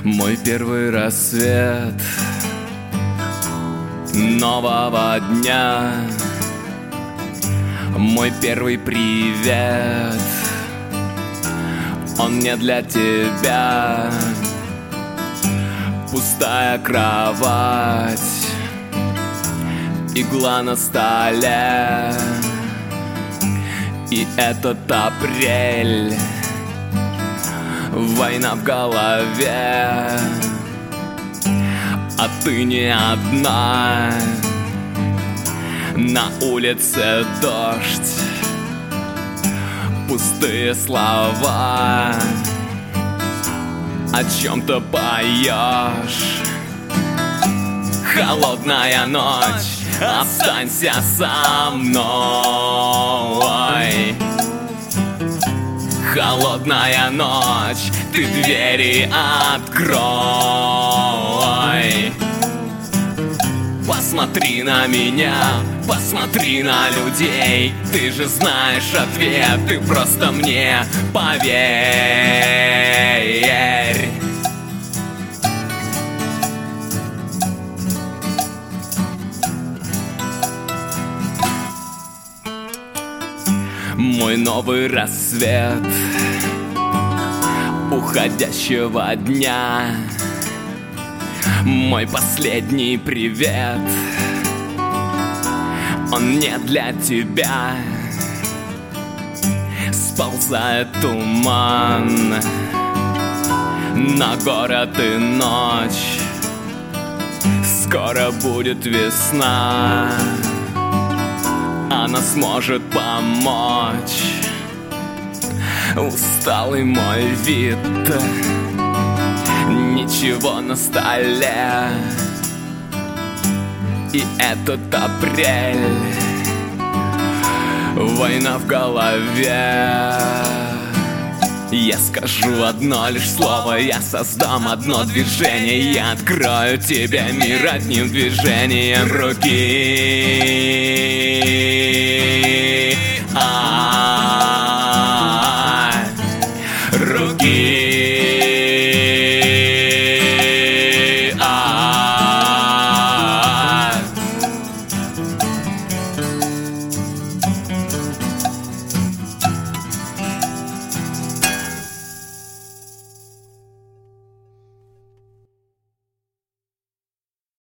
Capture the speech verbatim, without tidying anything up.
Мой первый рассвет нового дня, мой первый привет, он не для тебя. Пустая кровать, игла на столе, и этот апрель, война в голове. А ты не одна, на улице дождь, пустые слова, о чем-то поешь. Холодная ночь, останься со мной. Холодная ночь, ты двери открой. Посмотри на меня, посмотри на людей. Ты же знаешь ответ, ты просто мне поверь. Мой новый рассвет уходящего дня, мой последний привет, он не для тебя. Сползает туман на город и ночь, скоро будет весна, она сможет помочь. Усталый мой вид, ничего на столе, и этот апрель, война в голове. Я скажу одно лишь слово, я создам одно движение, я открою тебе мир одним движением руки. А-а-а, руки.